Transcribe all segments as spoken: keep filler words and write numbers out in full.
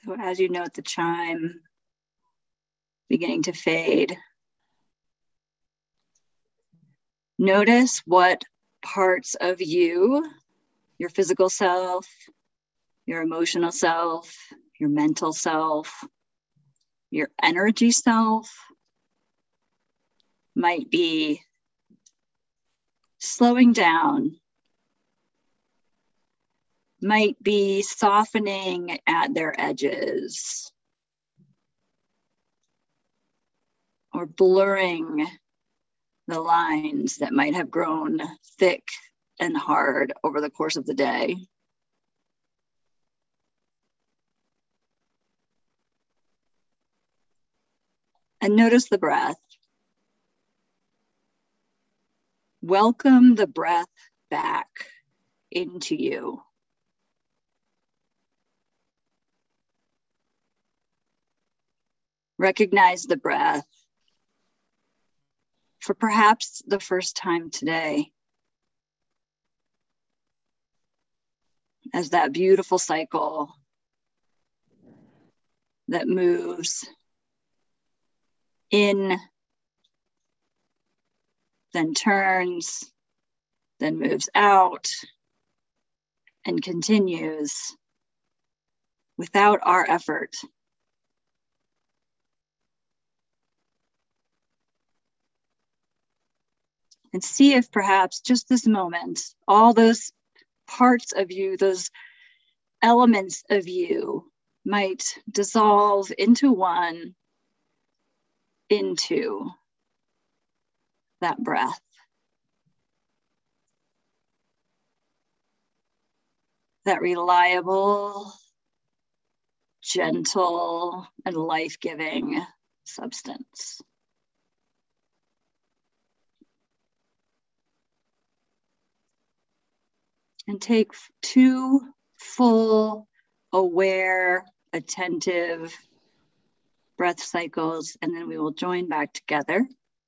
So as you note the chime beginning to fade, notice what parts of you, your physical self, your emotional self, your mental self, your energy self might be slowing down, might be softening at their edges, or blurring the lines that might have grown thick and hard over the course of the day. And notice the breath. Welcome the breath back into you. Recognize the breath for perhaps the first time today as that beautiful cycle that moves in, then turns, then moves out, and continues without our effort. And see if perhaps just this moment, all those parts of you, those elements of you might dissolve into one, into that breath. That reliable, gentle, and life-giving substance. And take two full, aware, attentive breath cycles, and then we will join back together.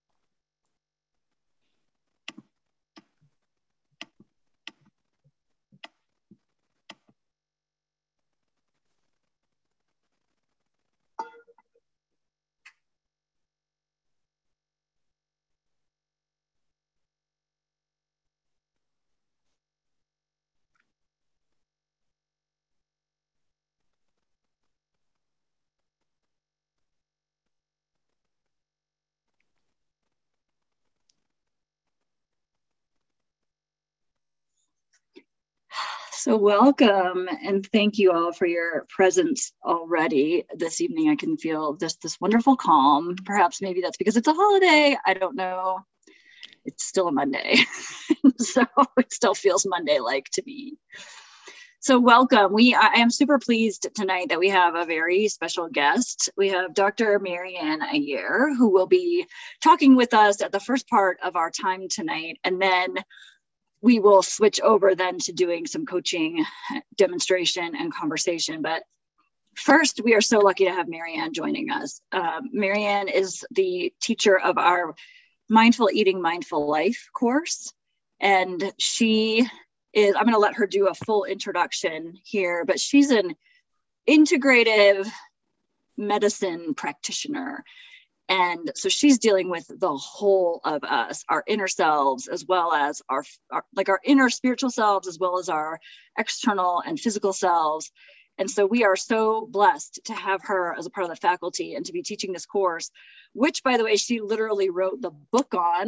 So welcome, and thank you all for your presence already this evening. I can feel just this wonderful calm. Perhaps maybe that's because it's a holiday. I don't know. It's still a Monday, so it still feels Monday-like to me. So welcome. We I am super pleased tonight that we have a very special guest. We have Doctor Marianne Ayer, who will be talking with us at the first part of our time tonight, and then we will switch over then to doing some coaching, demonstration, and conversation. But first, we are so lucky to have Marianne joining us. Uh, Marianne is the teacher of our Mindful Eating, Mindful Life course. And she is, I'm going to let her do a full introduction here, but she's an integrative medicine practitioner. And so she's dealing with the whole of us, our inner selves, as well as our, our, like our inner spiritual selves, as well as our external and physical selves. And so we are so blessed to have her as a part of the faculty and to be teaching this course, which, by the way, she literally wrote the book on.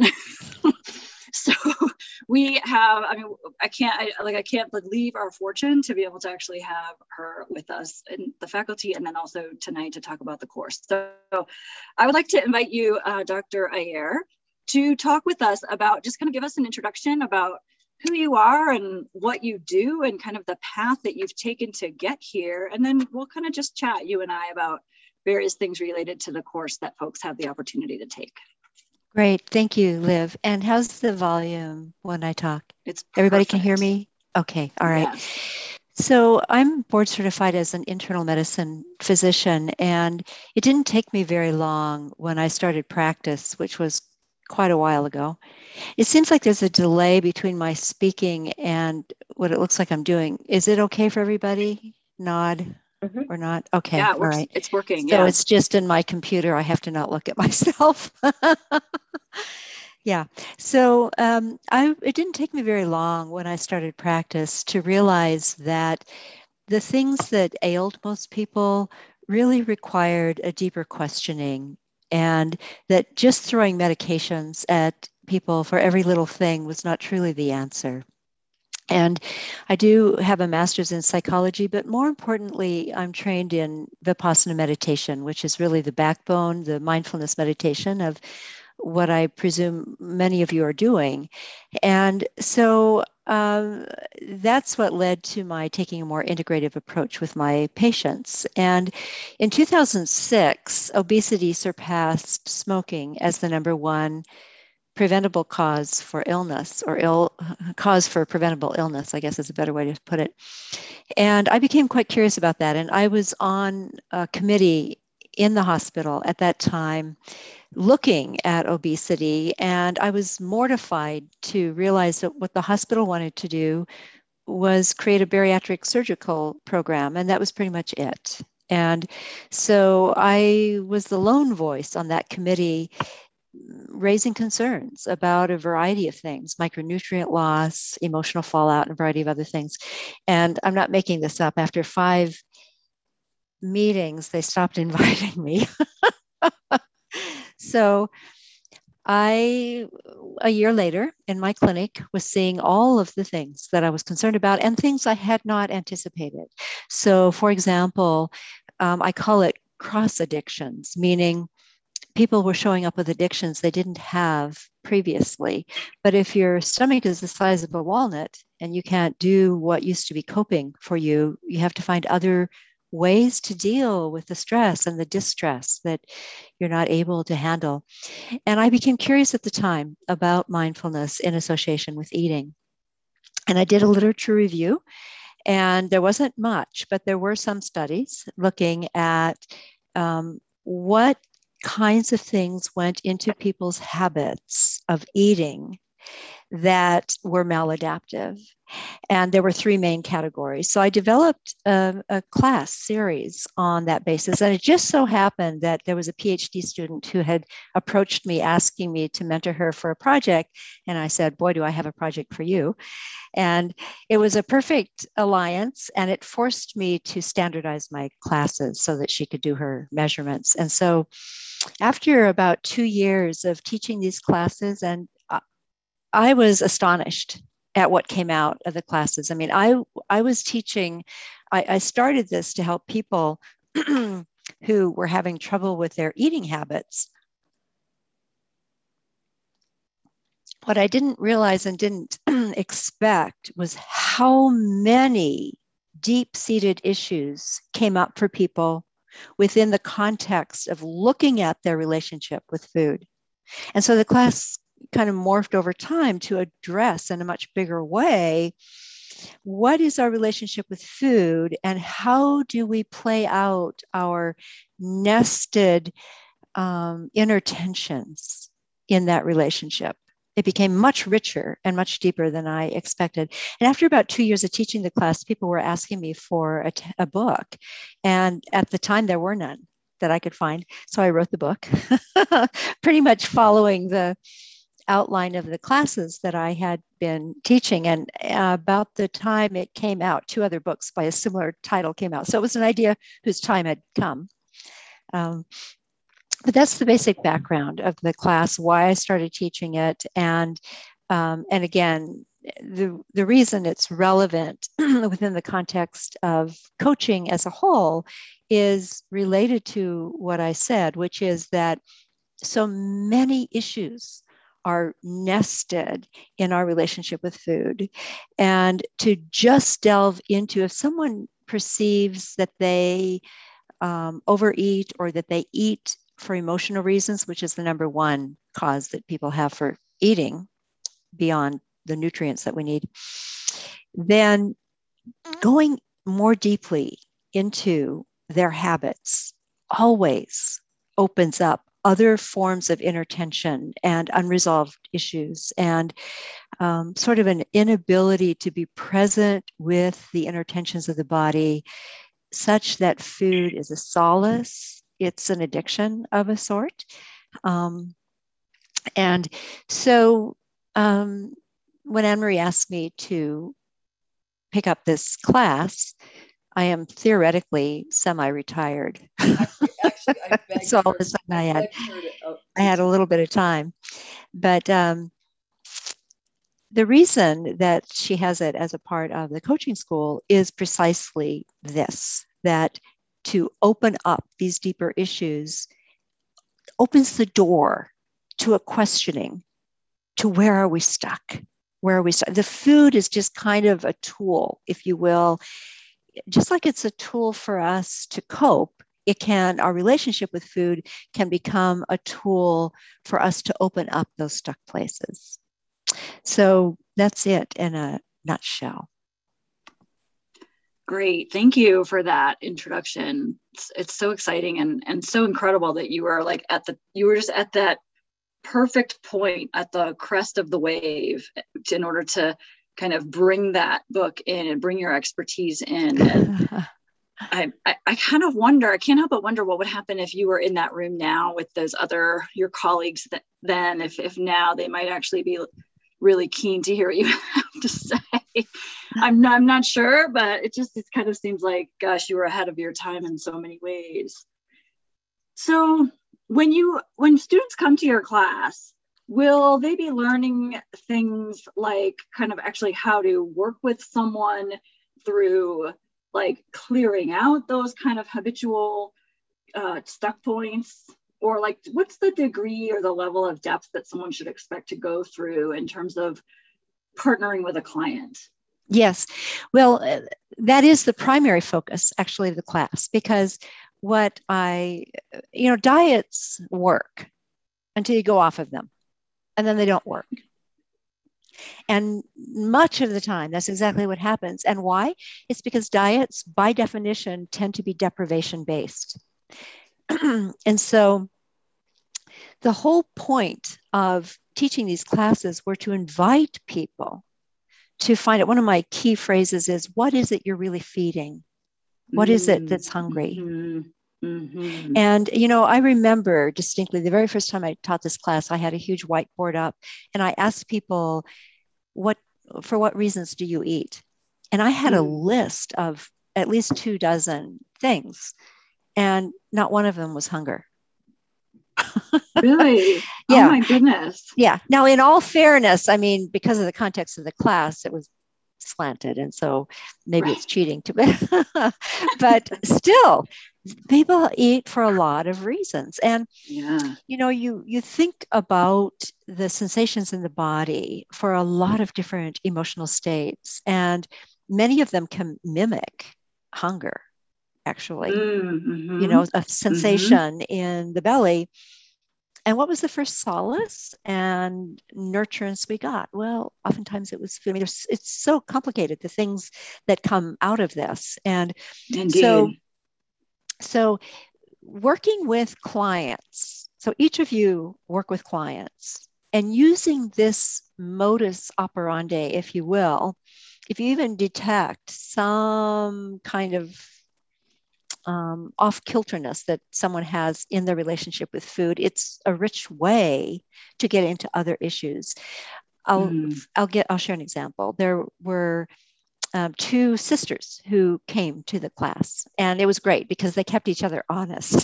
So we have, I mean, I can't, I, like, I can't believe our fortune to be able to actually have her with us in the faculty, and then also tonight to talk about the course. So I would like to invite you, uh, Doctor Ayer, to talk with us about, just kind of give us an introduction about who you are and what you do and kind of the path that you've taken to get here. And then we'll kind of just chat, you and I, about various things related to the course that folks have the opportunity to take. Great. Thank you, Liv. And how's the volume when I talk? It's perfect. Everybody can hear me? Okay. All right. Yes. So I'm board certified as an internal medicine physician, and it didn't take me very long when I started practice, which was quite a while ago. It seems like there's a delay between my speaking and what it looks like I'm doing. Is it okay for everybody? Nod. Mm-hmm. Or not? Okay. Yeah, it works. All right. It's working. So yeah. It's just in my computer. I have to not look at myself. Yeah. So um, I, it didn't take me very long when I started practice to realize that the things that ailed most people really required a deeper questioning, and that just throwing medications at people for every little thing was not truly the answer. And I do have a master's in psychology, but more importantly, I'm trained in Vipassana meditation, which is really the backbone, the mindfulness meditation of what I presume many of you are doing. And so um, that's what led to my taking a more integrative approach with my patients. And in two thousand six, obesity surpassed smoking as the number one preventable cause for illness, or ill cause for preventable illness, I guess is a better way to put it. And I became quite curious about that. And I was on a committee in the hospital at that time looking at obesity. And I was mortified to realize that what the hospital wanted to do was create a bariatric surgical program. And that was pretty much it. And so I was the lone voice on that committee raising concerns about a variety of things, micronutrient loss, emotional fallout, and a variety of other things. And I'm not making this up. After five meetings, they stopped inviting me. So I, a year later in my clinic, was seeing all of the things that I was concerned about and things I had not anticipated. So, for example, um, I call it cross addictions, meaning people were showing up with addictions they didn't have previously. But if your stomach is the size of a walnut and you can't do what used to be coping for you, you have to find other ways to deal with the stress and the distress that you're not able to handle. And I became curious at the time about mindfulness in association with eating. And I did a literature review, and there wasn't much, but there were some studies looking at um, what kinds of things went into people's habits of eating that were maladaptive. And there were three main categories. So I developed a, a, class series on that basis. And it just so happened that there was a PhD student who had approached me asking me to mentor her for a project. And I said, boy, do I have a project for you. And it was a perfect alliance, and it forced me to standardize my classes so that she could do her measurements. And so after about two years of teaching these classes, and I was astonished at what came out of the classes. I mean, I, I was teaching, I, I started this to help people who were having trouble with their eating habits. What I didn't realize and didn't expect was how many deep-seated issues came up for people within the context of looking at their relationship with food. And so the class kind of morphed over time to address in a much bigger way what is our relationship with food and how do we play out our nested um, inner tensions in that relationship. It became much richer and much deeper than I expected. And after about two years of teaching the class, people were asking me for a, t- a book. And at the time, there were none that I could find. So I wrote the book, pretty much following the outline of the classes that I had been teaching. And uh, about the time it came out, two other books by a similar title came out. So it was an idea whose time had come. Um, but that's the basic background of the class, why I started teaching it. And, um, and again, the, the reason it's relevant within the context of coaching as a whole is related to what I said, which is that so many issues are nested in our relationship with food. And to just delve into, if someone perceives that they um, overeat or that they eat for emotional reasons, which is the number one cause that people have for eating beyond the nutrients that we need, then going more deeply into their habits always opens up other forms of inner tension and unresolved issues, and um, sort of an inability to be present with the inner tensions of the body such that food is a solace. It's an addiction of a sort. Um, and so um, when Anne-Marie asked me to pick up this class, I am theoretically semi-retired. Actually, actually I begged so all her, of a sudden I, I had, her to, uh, to I had a little bit of time. But um, the reason that she has it as a part of the coaching school is precisely this, that to open up these deeper issues opens the door to a questioning, to where are we stuck? Where are we stuck? The food is just kind of a tool, if you will. Just like it's a tool for us to cope, it can, our relationship with food can become a tool for us to open up those stuck places. So that's it in a nutshell. Great. Thank you for that introduction. It's, it's so exciting and, and so incredible that you were like at the, you were just at that perfect point at the crest of the wave in order to kind of bring that book in and bring your expertise in. And I, I, I kind of wonder, I can't help but wonder what would happen if you were in that room now with those other, your colleagues that then, if, if now they might actually be really keen to hear what you have to say. I'm not, I'm not sure, but it just, it kind of seems like, gosh, you were ahead of your time in so many ways. So when you, when students come to your class, will they be learning things like kind of actually how to work with someone through like clearing out those kind of habitual uh, stuck points? Or like, what's the degree or the level of depth that someone should expect to go through in terms of partnering with a client? Yes. Well, uh, that is the primary focus actually of the class, because what I, you know, diets work until you go off of them, and then they don't work. And much of the time, that's exactly what happens. And why? It's because diets, by definition, tend to be deprivation based. And so the whole point of teaching these classes were to invite people to find out. One of my key phrases is, what is it you're really feeding? What is it that's hungry? Mm-hmm. Mm-hmm. And, you know, I remember distinctly the very first time I taught this class, I had a huge whiteboard up and I asked people, what, for what reasons do you eat? And I had mm-hmm. a list of at least two dozen things, and not one of them was hunger. Really? Yeah. Oh my goodness. Yeah. Now, in all fairness, I mean, because of the context of the class, it was slanted, and so maybe right. it's cheating to it. But still, people eat for a lot of reasons. And yeah. you know, you you think about the sensations in the body for a lot of different emotional states, and many of them can mimic hunger, actually. Mm-hmm. You know, a sensation mm-hmm. in the belly. And what was the first solace and nurturance we got? Well, oftentimes it was food. I mean, it's so complicated, the things that come out of this. And Indeed. so, so working with clients, so each of you work with clients, and using this modus operandi, if you will, if you even detect some kind of Um, off-kilterness that someone has in their relationship with food, it's a rich way to get into other issues. I'll mm. I'll get I'll share an example. There were um, two sisters who came to the class, and it was great because they kept each other honest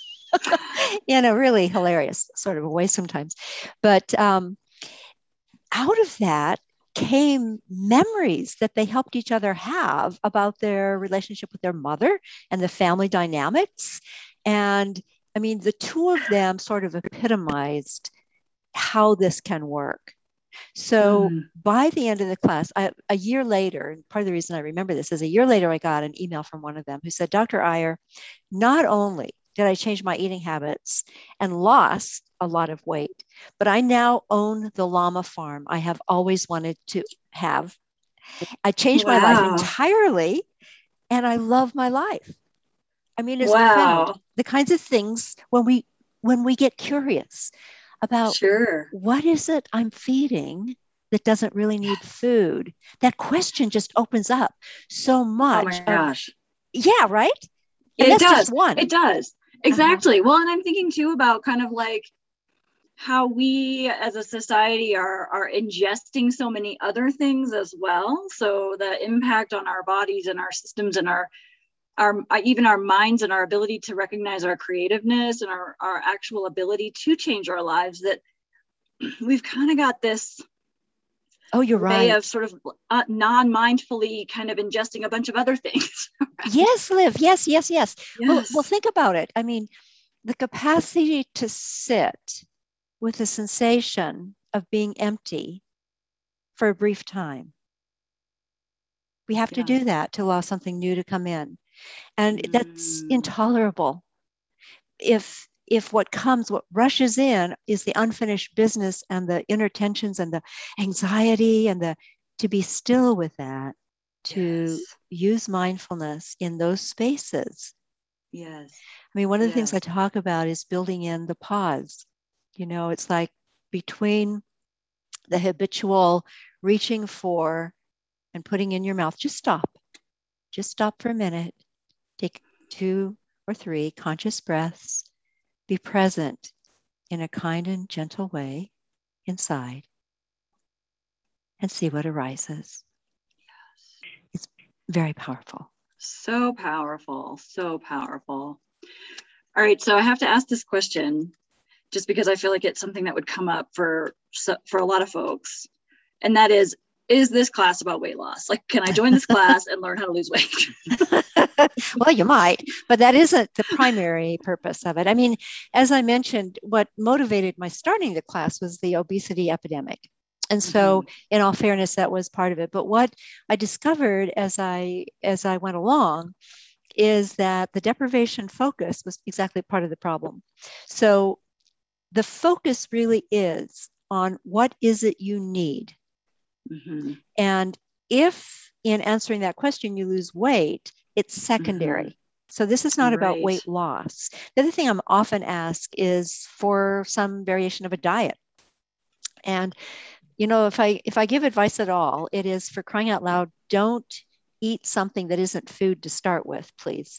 in a really hilarious sort of a way sometimes. But um, out of that came memories that they helped each other have about their relationship with their mother and the family dynamics. And I mean, the two of them sort of epitomized how this can work. So mm. by the end of the class, I, a year later, and part of the reason I remember this is a year later, I got an email from one of them who said, Doctor Iyer, not only did I change my eating habits and lost a lot of weight, but I now own the llama farm I have always wanted to have. I changed wow. my life entirely, and I love my life. I mean, it's wow. profound. The kinds of things when we when we get curious about sure. what is it I'm feeding that doesn't really need food, that question just opens up so much oh my gosh. Yeah, right? And It that's does. just one. It does. Exactly. Uh-huh. Well, and I'm thinking too about kind of like how we as a society are are ingesting so many other things as well. So the impact on our bodies and our systems and our our even our minds and our ability to recognize our creativeness and our, our actual ability to change our lives, that we've kind of got this oh you're way right of sort of uh, non-mindfully kind of ingesting a bunch of other things. Right? Yes, Liv. Yes, yes, yes. Yes. Well, well, think about it. I mean, the capacity to sit with the sensation of being empty for a brief time. We have yeah. to do that to allow something new to come in. And mm. that's intolerable. If if what comes, what rushes in is the unfinished business and the inner tensions and the anxiety and the to be still with that, to yes. use mindfulness in those spaces. Yes. I mean, one of the yes. things I talk about is building in the pause. You know, it's like between the habitual reaching for and putting in your mouth, just stop. Just stop for a minute. Take two or three conscious breaths. Be present in a kind and gentle way inside and see what arises. Yes. It's very powerful. So powerful, so powerful. All right, so I have to ask this question just because I feel like it's something that would come up for for a lot of folks. And that is, is this class about weight loss? Like, can I join this class and learn how to lose weight? Well, you might, but that isn't the primary purpose of it. I mean, as I mentioned, what motivated my starting the class was the obesity epidemic. And so mm-hmm. in all fairness, that was part of it. But what I discovered as I as I went along is that the deprivation focus was exactly part of the problem. So the focus really is on what is it you need. Mm-hmm. And if in answering that question you lose weight, it's secondary. Mm-hmm. So this is not right. about weight loss. The other thing I'm often asked is for some variation of a diet. And, you know, if I if I give advice at all, it is, for crying out loud, don't eat something that isn't food to start with, please.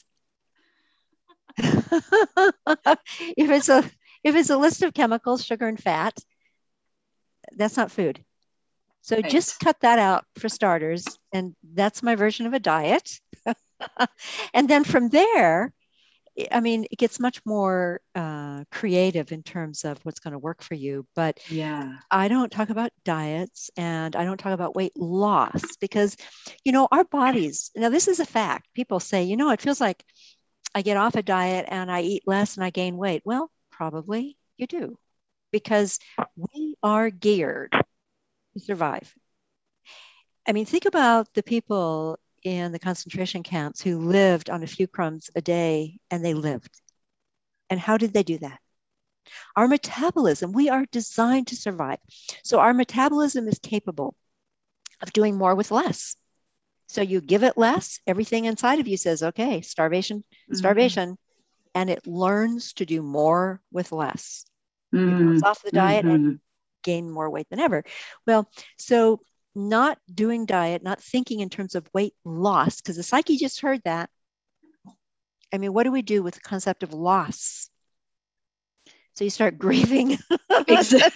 if it's a if it's a list of chemicals, sugar and fat, that's not food. So right. just cut that out for starters. And that's my version of a diet. And then from there, I mean, it gets much more uh, creative in terms of what's going to work for you. But yeah, I don't talk about diets and I don't talk about weight loss because, you know, our bodies, now this is a fact. People say, you know, it feels like I get off a diet and I eat less and I gain weight. Well, probably you do, because we are geared to survive. I mean, think about the people in the concentration camps who lived on a few crumbs a day, and they lived. And how did they do that? Our metabolism, we are designed to survive. So our metabolism is capable of doing more with less. So you give it less, everything inside of you says, okay, starvation, starvation, mm-hmm. and it learns to do more with less. Mm-hmm. You bounce off the diet mm-hmm. and gain more weight than ever. Well, so not doing diet, not thinking in terms of weight loss, because the psyche just heard that. I mean, what do we do with the concept of loss? So you start grieving. Exactly.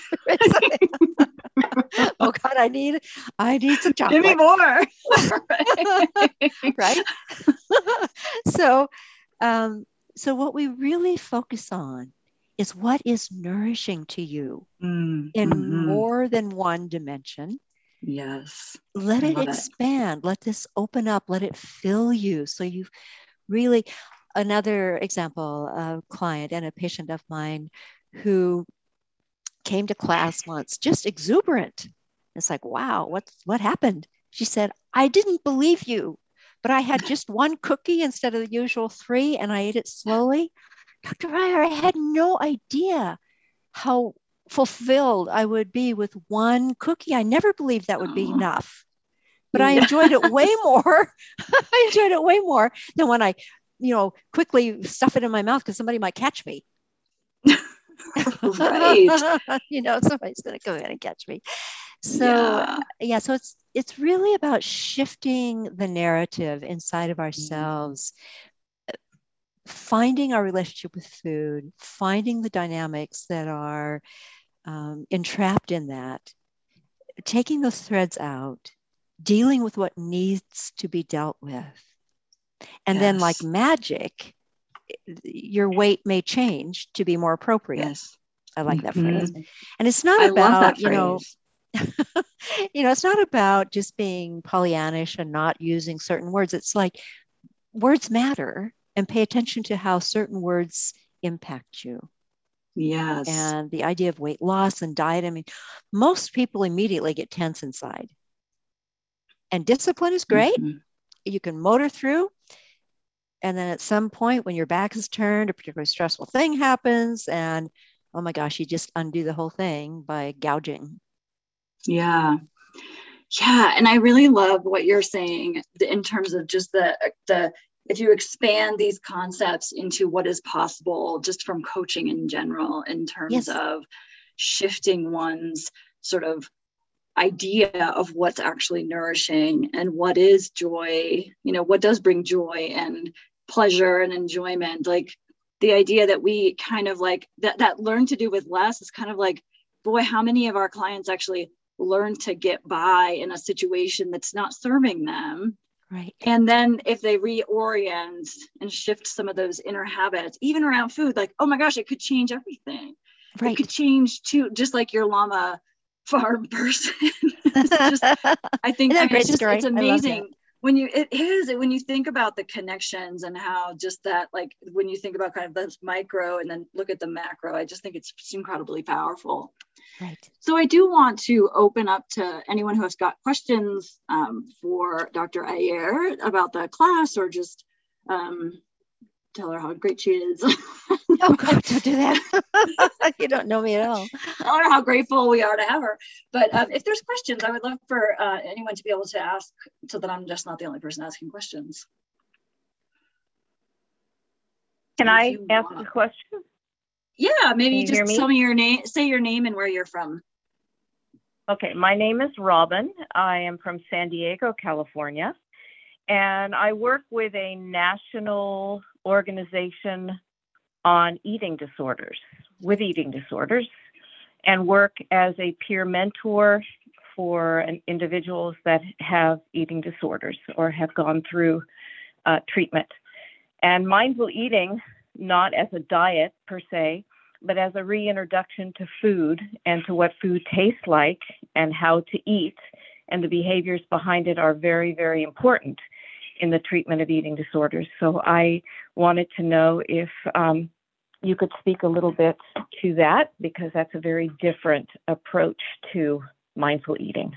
Oh God, I need, I need some chocolate. Give me more. Right? so, um, so what we really focus on is what is nourishing to you mm, in mm-hmm. more than one dimension. Yes. Let I it expand. It. Let this open up. Let it fill you. So you've really, another example, a client and a patient of mine who came to class once, just exuberant. It's like, wow, what's, what happened? She said, I didn't believe you, but I had just one cookie instead of the usual three, and I ate it slowly. Doctor Ryer, I had no idea how fulfilled I would be with one cookie. I never believed that would be oh. enough, but I enjoyed it way more. I enjoyed it way more than when I, you know, quickly stuff it in my mouth because somebody might catch me. Right. You know, somebody's going to come in and catch me. So Yeah. yeah, so it's it's really about shifting the narrative inside of ourselves, finding our relationship with food, finding the dynamics that are um, entrapped in that, taking those threads out, dealing with what needs to be dealt with. And Yes. then, like magic, your weight may change to be more appropriate. Yes. I like that Mhm. phrase. And it's not I love that about, you know, phrase. you know, it's not about just being Pollyannish and not using certain words. It's like words matter, and pay attention to how certain words impact you. Yes. And the idea of weight loss and diet, I mean, most people immediately get tense inside. And discipline is great. Mhm. You can motor through. And then at some point when your back is turned, a particularly stressful thing happens, and oh my gosh, you just undo the whole thing by gouging. Yeah. Yeah. And I really love what you're saying in terms of just the, the, if you expand these concepts into what is possible just from coaching in general, in terms Yes. of shifting one's sort of idea of what's actually nourishing and what is joy, you know, what does bring joy and pleasure and enjoyment. Like the idea that we kind of like that, that learn to do with less is kind of like, boy, how many of our clients actually learn to get by in a situation that's not serving them. Right. And then if they reorient and shift some of those inner habits, even around food, like, oh my gosh, it could change everything. Right. It could change too, just like your llama farm person. It's just, I think, I mean, it's just, it's amazing when you, it is, when you think about the connections and how just that, like, when you think about kind of this micro and then look at the macro, I just think it's incredibly powerful. Right. So I do want to open up to anyone who has got questions um, for Doctor Iyer about the class, or just um, tell her how great she is. Oh God, don't do that. You don't know me at all. Tell her how grateful we are to have her. But um, if there's questions, I would love for uh, anyone to be able to ask, so that I'm just not the only person asking questions. Can I ask a question? Yeah, maybe just tell me your name, say your name and where you're from. Okay, my name is Robin. I am from San Diego, California, and I work with a national organization on eating disorders, with eating disorders, and work as a peer mentor for an, individuals that have eating disorders or have gone through uh, treatment. And mindful eating, not as a diet per se, but as a reintroduction to food and to what food tastes like and how to eat, and the behaviors behind it are very, very important in the treatment of eating disorders. So I wanted to know if um, you could speak a little bit to that, because that's a very different approach to mindful eating.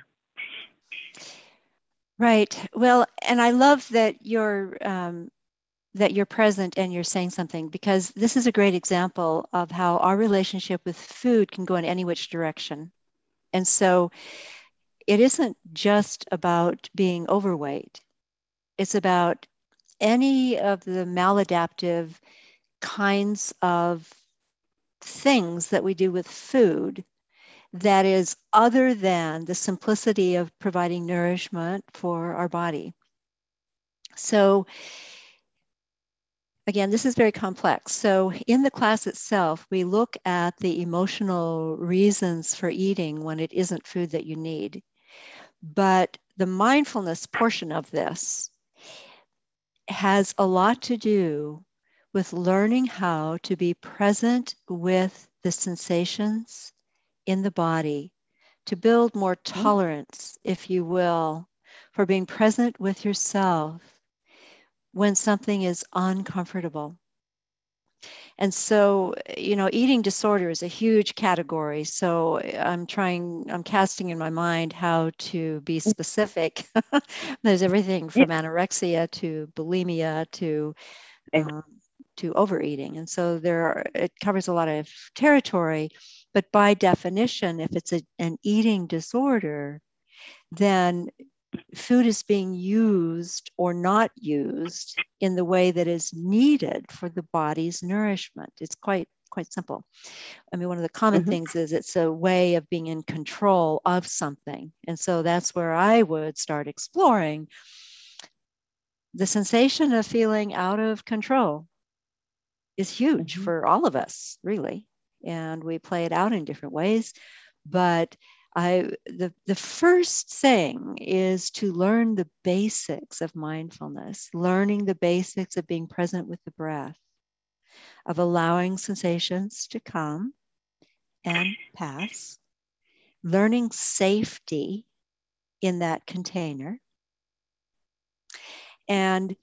Right. Well, and I love that you're um, that you're present and you're saying something, because this is a great example of how our relationship with food can go in any which direction. And so it isn't just about being overweight. It's about any of the maladaptive kinds of things that we do with food that is other than the simplicity of providing nourishment for our body. So again, this is very complex. So in the class itself, we look at the emotional reasons for eating when it isn't food that you need. But the mindfulness portion of this has a lot to do with learning how to be present with the sensations in the body, to build more tolerance, if you will, for being present with yourself when something is uncomfortable. And so, you know, eating disorder is a huge category. So I'm trying, I'm casting in my mind how to be specific. There's everything from anorexia to bulimia to um, to overeating. And so there are, it covers a lot of territory. But by definition, if it's a, an eating disorder, then food is being used or not used in the way that is needed for the body's nourishment. It's quite quite simple. I mean, one of the common Mm-hmm. things is it's a way of being in control of something. And so that's where I would start exploring the sensation of feeling out of control is huge Mm-hmm. for all of us, really. And we play it out in different ways. But I the, the first thing is to learn the basics of mindfulness, learning the basics of being present with the breath, of allowing sensations to come and pass, learning safety in that container, and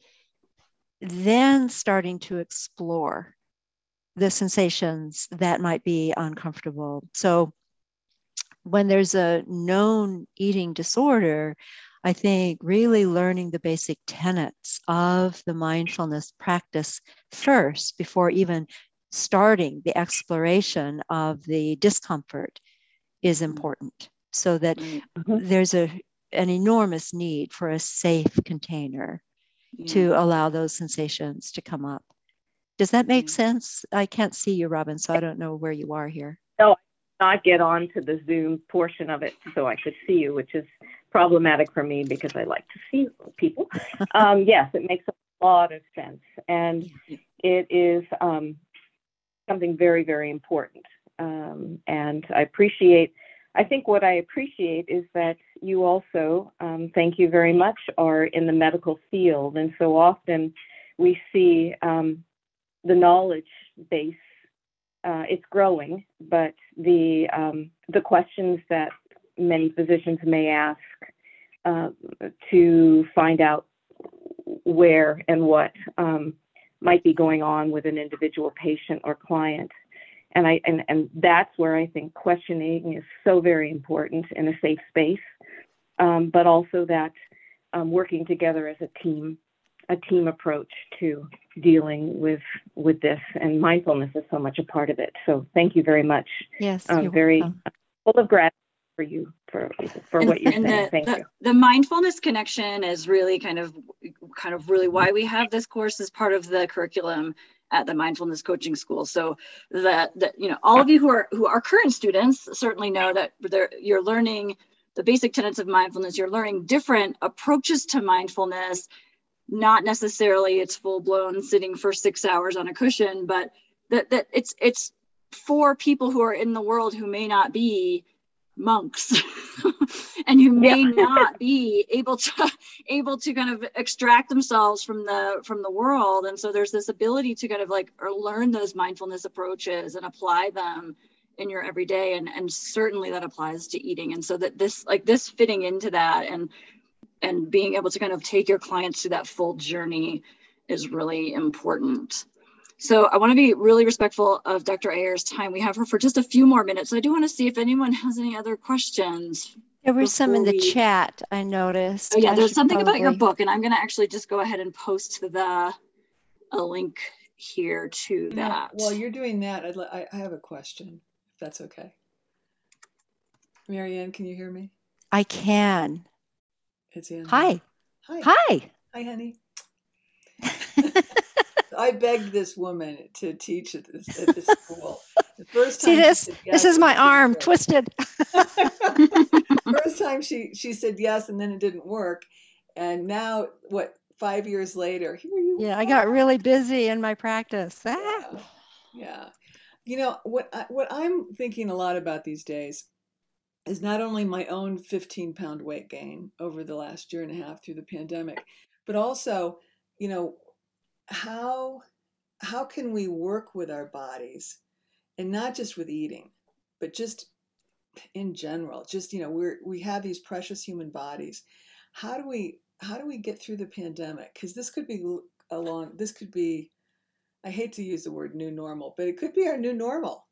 then starting to explore the sensations that might be uncomfortable. So when there's a known eating disorder, I think really learning the basic tenets of the mindfulness practice first before even starting the exploration of the discomfort is important, so that Mm-hmm. there's a, an enormous need for a safe container Yeah. to allow those sensations to come up. Does that make Yeah. sense? I can't see you, Robin, so I don't know where you are here. No, I did not get on to the Zoom portion of it so I could see you, which is problematic for me because I like to see people. Um, yes, it makes a lot of sense. And Yeah. it is um, something very, very important. Um, and I appreciate, I think what I appreciate is that you also, um, thank you very much, are in the medical field. And so often we see um, the knowledge base, uh, it's growing, but the, um, the questions that many physicians may ask uh, to find out where and what um, might be going on with an individual patient or client. And I and, and that's where I think questioning is so very important in a safe space, um, but also that um, working together as a team, a team approach to dealing with with this, and mindfulness is so much a part of it. So thank you very much. Yes, I'm you're very welcome. full of gratitude for you for for And, what you're and saying. the, Thank the, you. the mindfulness connection is really kind of kind of really why we have this course as part of the curriculum at the Mindfulness Coaching School. So that, that you know, all of you who are who are current students certainly know that you're learning the basic tenets of mindfulness. You're learning different approaches to mindfulness, not necessarily it's full blown sitting for six hours on a cushion, but that that it's it's for people who are in the world who may not be monks and who may Yeah. not be able to able to kind of extract themselves from the from the world. And so there's this ability to kind of like or learn those mindfulness approaches and apply them in your everyday, and and certainly that applies to eating. And so that this like this fitting into that and and being able to kind of take your clients through that full journey is really important. So I want to be really respectful of Doctor Ayer's time. We have her for just a few more minutes. So I do want to see if anyone has any other questions. There were some in the we... chat, I noticed. Oh yeah, I there's something probably... about your book, and I'm going to actually just go ahead and post the a link here to You know, that. while you're doing that, I'd I, I have a question, if that's okay. Marianne, can you hear me? I can. It's Anne. Hi. Hi. Hi. Hi, honey. I begged this woman to teach at this, at this school. The first time See this? she said yes, this is my arm work. twisted. First time she she said yes, and then it didn't work. And now, what, five years later, here you Yeah, are. I got really busy in my practice. Yeah. Ah. Yeah. You know, what I, what I'm thinking a lot about these days is not only my own fifteen pound weight gain over the last year and a half through the pandemic, but also, you know, how how can we work with our bodies, and not just with eating, but just in general. Just, you know, we're we have these precious human bodies. How do we how do we get through the pandemic? Because this could be a long this could be, I hate to use the word new normal, but it could be our new normal.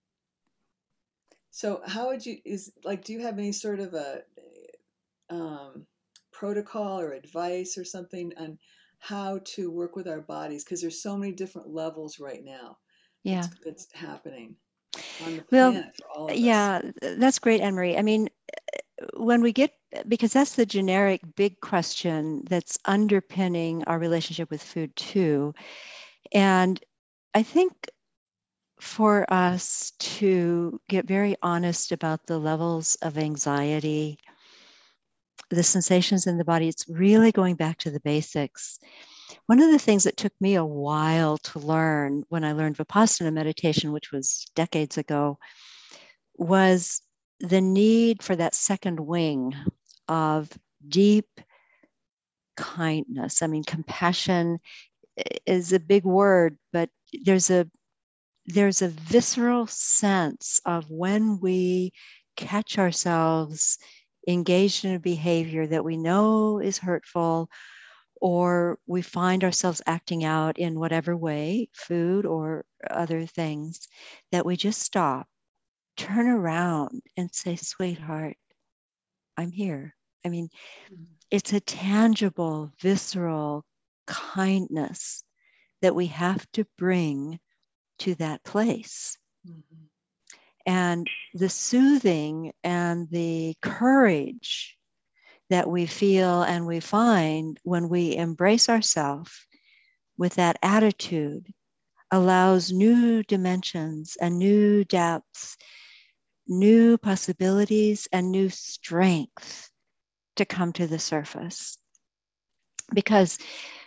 So how would you, is like, do you have any sort of a um, protocol or advice or something on how to work with our bodies? Because there's so many different levels right now. Yeah. That's, that's happening on the Well, planet for all of yeah, us. that's great, Anne-Marie. I mean, when we get, because that's the generic big question that's underpinning our relationship with food too. And I think for us to get very honest about the levels of anxiety, the sensations in the body. It's really going back to the basics. One of the things that took me a while to learn when I learned Vipassana meditation, which was decades ago, was the need for that second wing of deep kindness. I mean, compassion is a big word, but there's a there's a visceral sense of when we catch ourselves engaged in a behavior that we know is hurtful, or we find ourselves acting out in whatever way, food or other things, that we just stop, turn around and say, sweetheart, I'm here. I mean, it's a tangible, visceral kindness that we have to bring to that place. Mm-hmm. And the soothing and the courage that we feel and we find when we embrace ourselves with that attitude allows new dimensions and new depths, new possibilities and new strength to come to the surface. Because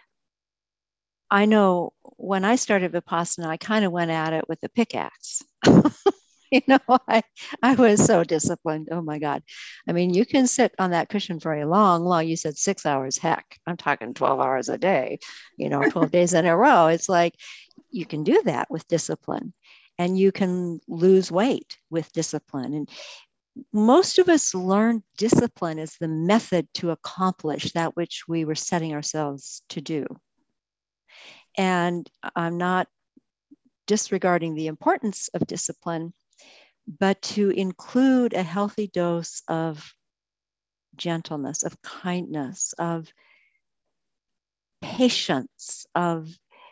I know when I started Vipassana, I kind of went at it with a pickaxe. You know, I, I was so disciplined. Oh my God. I mean, you can sit on that cushion for a long, long, you said six hours, heck, I'm talking twelve hours a day, you know, twelve days in a row. It's like, you can do that with discipline, and you can lose weight with discipline. And most of us learn discipline as the method to accomplish that which we were setting ourselves to do. And I'm not disregarding the importance of discipline, but to include a healthy dose of gentleness, of kindness, of patience, of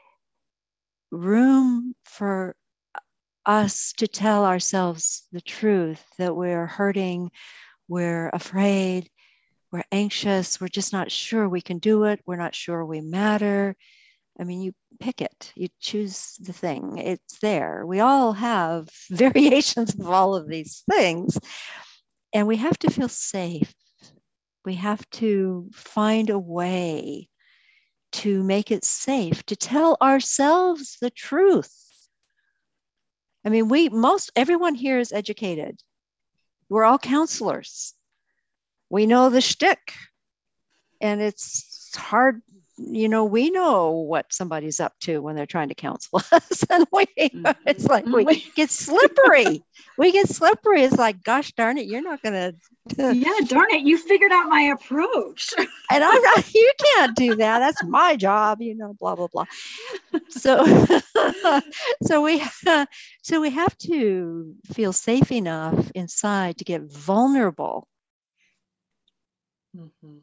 room for us to tell ourselves the truth, that we're hurting, we're afraid, we're anxious, we're just not sure we can do it, we're not sure we matter. I mean, you pick it, you choose the thing, it's there. We all have variations of all of these things, and we have to feel safe. We have to find a way to make it safe, to tell ourselves the truth. I mean, we, most, everyone here is educated. We're all counselors. We know the shtick, and it's hard. You know, we know what somebody's up to when they're trying to counsel us. And we, mm-hmm. it's like we get slippery. we get slippery. It's like, gosh darn it, you're not going to. Yeah, darn it, you figured out my approach. And I'm not, you can't do that. That's my job, you know, blah, blah, blah. So, so we, uh, so we have to feel safe enough inside to get vulnerable. Mm-hmm.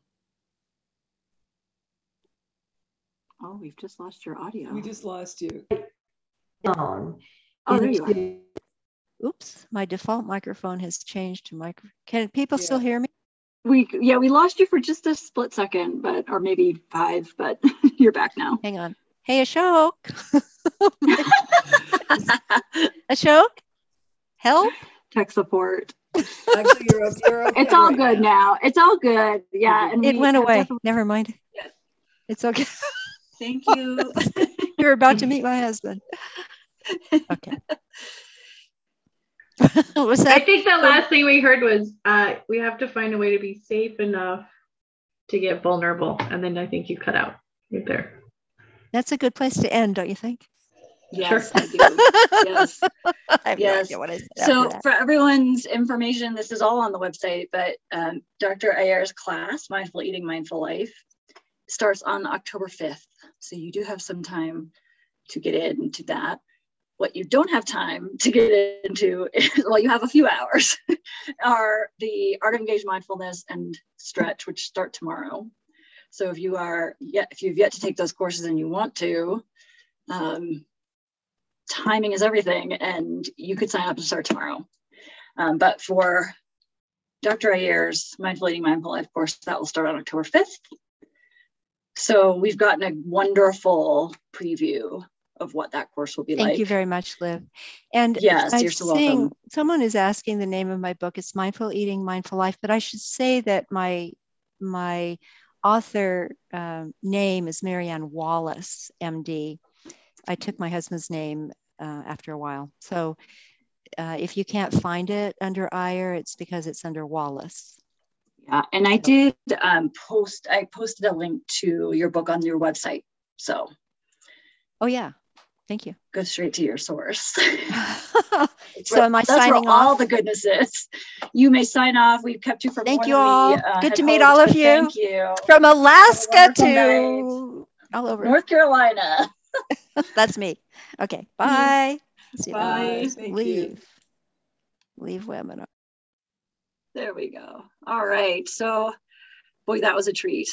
Oh, we've just lost your audio. We just lost you. Oh, there you are. Oops, my default microphone has changed to micro. Can people yeah. still hear me? We yeah, we lost you for just a split second, but or maybe five, but you're back now. Hang on. Hey, Ashok. Ashok, help. Tech support. Actually, you're, you're okay. It's all right good now. now. It's all good. Yeah, and it went away. Definitely... Never mind. Yes. It's okay. Thank you. You're about to meet my husband. Okay. Was that? I think the last thing we heard was uh, we have to find a way to be safe enough to get vulnerable. And then I think you cut out right there. That's a good place to end, don't you think? Yes, sure. I do. Yes. I have yes. no idea what I said. So for everyone's information, this is all on the website, but um, Doctor Iyer's class, Mindful Eating, Mindful Life, starts on October fifth. So you do have some time to get into that. What you don't have time to get into, is, well, you have a few hours, are the Art of Engaged Mindfulness and Stretch, which start tomorrow. So if you are yet, if you've yet to take those courses and you want to, um, timing is everything, and you could sign up and start tomorrow. Um, but for Doctor Iyer's Mindful Eating, Mindful Life course, that will start on October fifth. So we've gotten a wonderful preview of what that course will be Thank like. you very much, Liv. And yes, I'm you're so saying, welcome. Someone is asking the name of my book. It's Mindful Eating, Mindful Life, but I should say that my my author um, name is Marianne Wallace, M D. I took my husband's name uh, after a while. So uh, if you can't find it under Iyer, it's because it's under Wallace. Yeah, and I did um, post, I posted a link to your book on your website. So. Oh yeah, thank you. Go straight to your source. So am I That's signing where all off? the goodness is. You may sign off. We've kept you for Thank more you than all. we uh, Good had to meet hoped, all of but you. Thank you. From Alaska to night. all over. North Carolina. That's me. Okay, bye. See you Bye. Thank Leave. you. Leave webinar. There we go. All right. So, boy, that was a treat.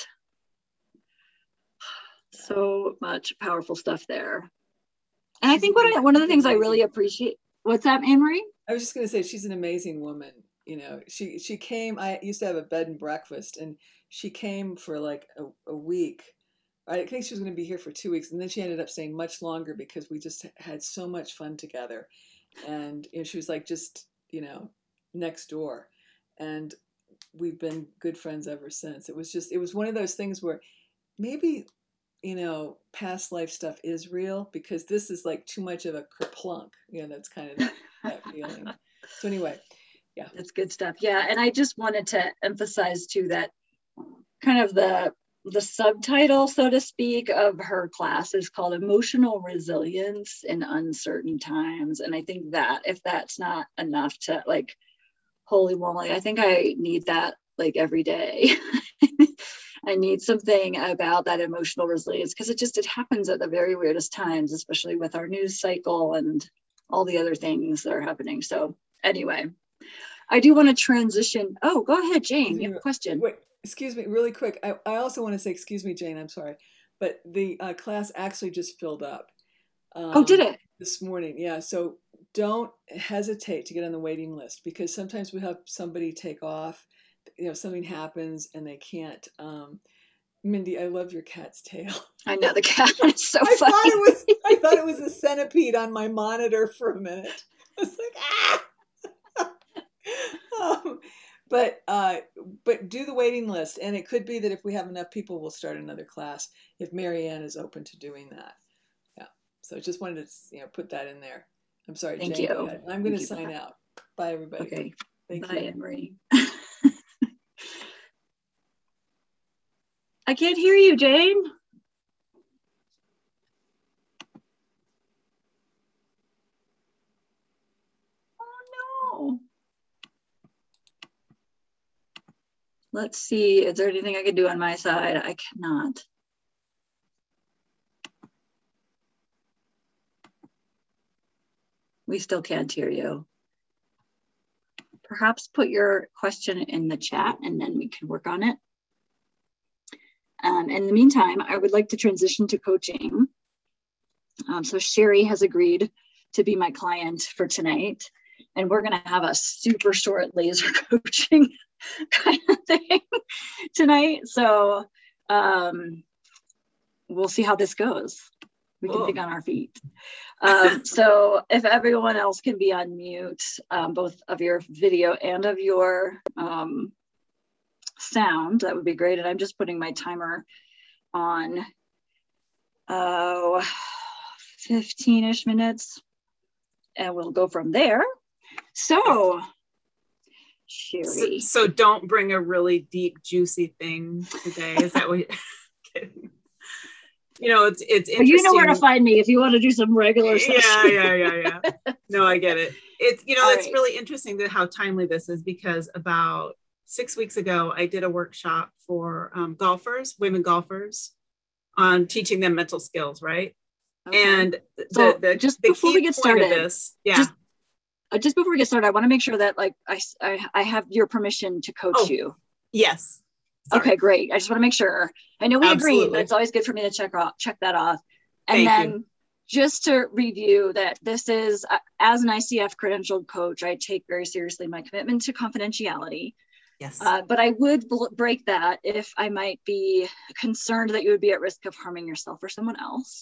So much powerful stuff there. And She's I think what I, one of the things I amazing. really appreciate, what's that, Anne-Marie? I was just going to say, she's an amazing woman. You know, she, she came, I used to have a bed and breakfast, and she came for like a, a week. I think she was going to be here for two weeks. And then she ended up staying much longer because we just had so much fun together. And you know, she was like just, you know, next door. And we've been good friends ever since. It was just, it was one of those things where maybe, you know, past life stuff is real, because this is like too much of a kerplunk. You know, that's kind of that, that feeling. So anyway, yeah. That's good stuff. Yeah. And I just wanted to emphasize too that kind of the the subtitle, so to speak, of her class is called Emotional Resilience in Uncertain Times. And I think that if that's not enough to like, holy moly, I think I need that like every day. I need something about that emotional resilience, because it just, it happens at the very weirdest times, especially with our news cycle and all the other things that are happening. So anyway, I do want to transition. Oh, go ahead, Jane. You have a question. Wait, excuse me, really quick. I, I also want to say, excuse me, Jane, I'm sorry, but the uh, class actually just filled up. Um, oh, did it? This morning. Yeah. So don't hesitate to get on the waiting list, because sometimes we have somebody take off, you know, something happens and they can't. Um, Mindy, I love your cat's tail. I know, the cat is so I funny. thought it was, I thought it was a centipede on my monitor for a minute. I was like, ah! um, but, uh, but do the waiting list. And it could be that if we have enough people, we'll start another class if Marianne is open to doing that. Yeah. So I just wanted to, you know, put that in there. I'm sorry, Thank Jane, you. go ahead. I'm going to sign out. Bye, everybody. Okay. Thank Bye, you. Anne-Marie. I can't hear you, Jane. Oh, no. Let's see. Is there anything I can do on my side? I cannot. We still can't hear you. Perhaps put your question in the chat and then we can work on it. Um, in the meantime, I would like to transition to coaching. Um, so Sherry has agreed to be my client for tonight, and we're going to have a super short laser coaching kind of thing tonight. So um, we'll see how this goes. We can Cool. think on our feet. Um, so if everyone else can be on mute, um, both of your video and of your um, sound, that would be great. And I'm just putting my timer on uh, fifteen-ish minutes, and we'll go from there. So, Sherry. So, so don't bring a really deep, juicy thing today. Is that what? You know, it's it's interesting. You know where to find me if you want to do some regular Yeah, session. yeah, yeah, yeah. No, I get it. It's, you know, All it's right. really interesting that how timely this is, because about six weeks ago, I did a workshop for um, golfers, women golfers, on teaching them mental skills, right? Okay. And the, So the, just the before key we get point of started, this, yeah. Just, uh, just before we get started, I want to make sure that like I, I, I have your permission to coach Oh, you. Yes. Sorry. Okay, great. I just want to make sure. I know we Absolutely. agreed, but it's always good for me to check off, check that off. And Thank then you. just to review that this is, uh, as an I C F credentialed coach, I take very seriously my commitment to confidentiality. Yes. Uh, but I would bl- break that if I might be concerned that you would be at risk of harming yourself or someone else.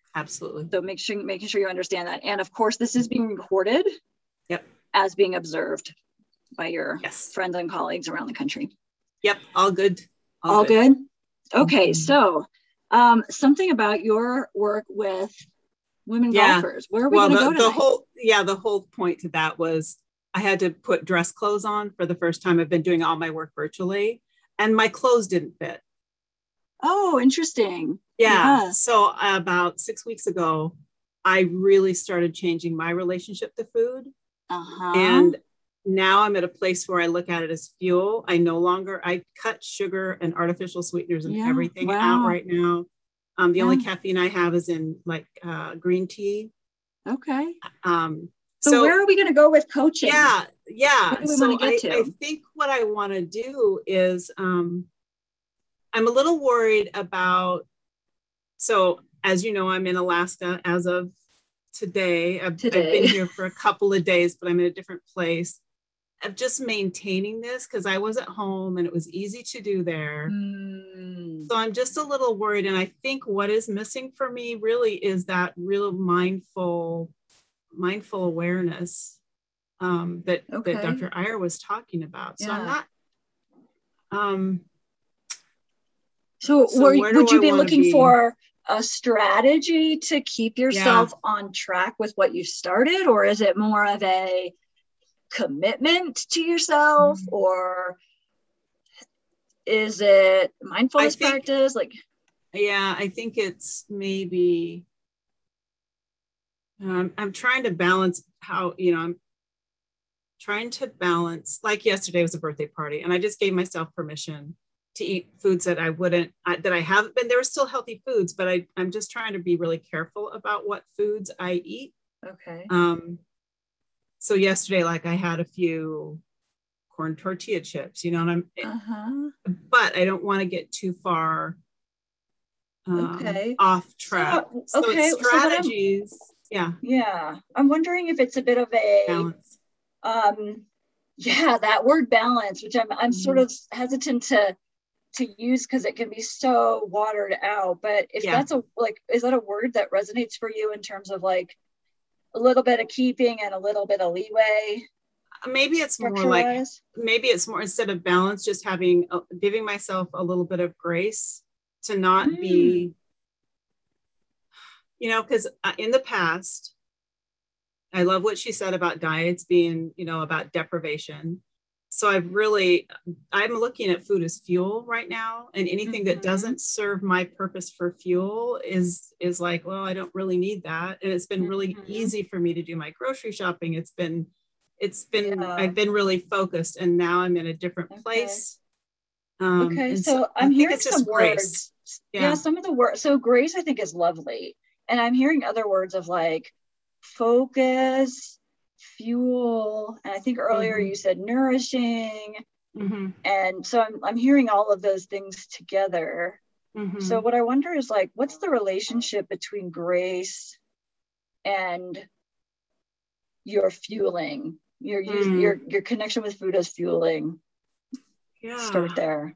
Absolutely. So make sure, making sure you understand that. And of course, this is being recorded. Yep. As being observed by your yes. friends and colleagues around the country. Yep. All good. All, All good. good? Okay. Mm-hmm. So um, something about your work with women yeah. golfers. Where are we well, going to the, go tonight? the whole, yeah, the whole point to that was I had to put dress clothes on for the first time. I've been doing all my work virtually and my clothes didn't fit. Oh, interesting. Yeah. yeah. So about six weeks ago, I really started changing my relationship to food. Uh-huh. And now I'm at a place where I look at it as fuel. I no longer, I cut sugar and artificial sweeteners and yeah. everything wow. out right now. Um, the yeah. only caffeine I have is in like uh, green tea. Okay. Um, so, so where are we going to go with coaching? Yeah. Yeah. What do we so want to get I, to? I think what I want to do is um, I'm a little worried about, so as you know, I'm in Alaska as of today. I've, today. I've been here for a couple of days, but I'm in a different place. Of just maintaining this because I was at home and it was easy to do there. Mm. So I'm just a little worried. And I think what is missing for me really is that real mindful, mindful awareness um, that, okay. that Doctor Iyer was talking about. So yeah. I'm not. Um, so so were, would you I be looking be? for a strategy to keep yourself yeah. on track with what you started? Or is it more of a commitment to yourself, mm-hmm. or is it mindfulness think, practice? Like, yeah, I think it's maybe, um, I'm trying to balance how, you know, I'm trying to balance, like yesterday was a birthday party and I just gave myself permission to eat foods that I wouldn't, I, that I haven't been, there were still healthy foods, but I, I'm just trying to be really careful about what foods I eat. Okay. Um, So yesterday, like I had a few corn tortilla chips, you know, and I'm, uh-huh. but I don't want to get too far um, okay. off track. So, so okay. it's strategies. So yeah. Yeah. I'm wondering if it's a bit of a balance. Um, yeah, that word balance, which I'm, I'm mm-hmm. sort of hesitant to, to use because it can be so watered out. But if yeah. that's a, like, is that a word that resonates for you in terms of like, a little bit of keeping and a little bit of leeway? Maybe it's more like, maybe it's more instead of balance, just having, uh, giving myself a little bit of grace to not mm. be, you know, because in the past, I love what she said about diets being, you know, about deprivation. So I've really, I'm looking at food as fuel right now, and anything mm-hmm. that doesn't serve my purpose for fuel is, is like, well, I don't really need that. And it's been really mm-hmm. easy for me to do my grocery shopping. It's been, it's been, yeah. I've been really focused, and now I'm in a different okay. place. Um, okay. So, so I'm hearing some words. Yeah. yeah. Some of the words. So grace, I think, is lovely. And I'm hearing other words of like focus, fuel, and I think earlier mm-hmm. you said nourishing, mm-hmm. and so I'm I'm hearing all of those things together. Mm-hmm. So what I wonder is like, what's the relationship between grace and your fueling, your mm. your your connection with food as fueling? Yeah, start there.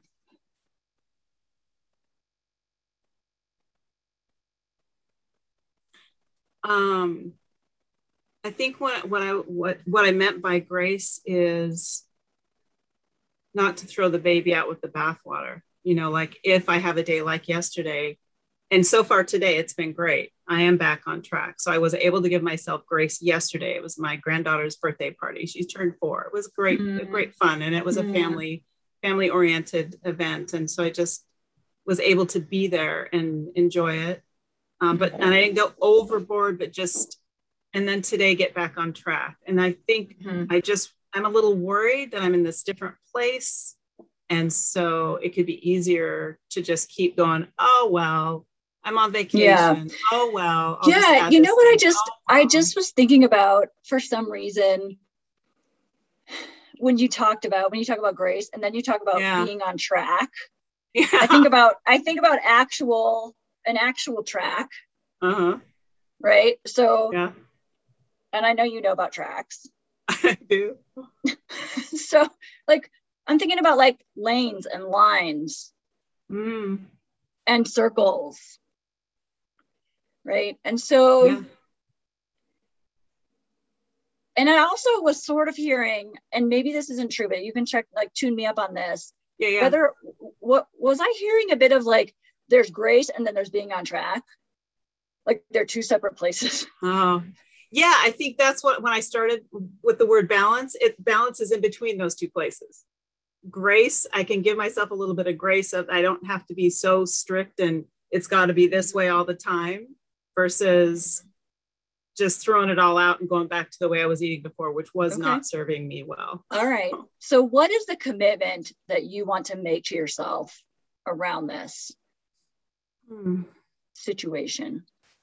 Um. I think what what I what what I meant by grace is not to throw the baby out with the bathwater. You know, like if I have a day like yesterday, and so far today it's been great. I am back on track. So I was able to give myself grace yesterday. It was my granddaughter's birthday party. She's turned four. It was great, mm. great fun, and it was mm. a family family oriented event. And so I just was able to be there and enjoy it. Um, but and I didn't go overboard, but just. And then today get back on track. And I think mm-hmm. I just, I'm a little worried that I'm in this different place. And so it could be easier to just keep going, oh, well, I'm on vacation. Yeah. Oh, well. I'll yeah. You know what I just, oh, well. I just was thinking about for some reason, when you talked about, when you talk about grace and then you talk about yeah. being on track, yeah. I think about, I think about actual, an actual track. Uh-huh. Right. So, yeah. And I know you know about tracks. I do. So like, I'm thinking about like lanes and lines mm. and circles. right? And so, yeah. and I also was sort of hearing, and maybe this isn't true, but you can check, like tune me up on this. Yeah, yeah. Whether, what was I hearing a bit of like, there's grace and then there's being on track? Like they're two separate places. Oh, yeah. I think that's what, when I started with the word balance, it balance is in between those two places. Grace, I can give myself a little bit of grace of, I don't have to be so strict and it's got to be this way all the time, versus just throwing it all out and going back to the way I was eating before, which was Okay. not serving me well. All right. So what is the commitment that you want to make to yourself around this Hmm. situation?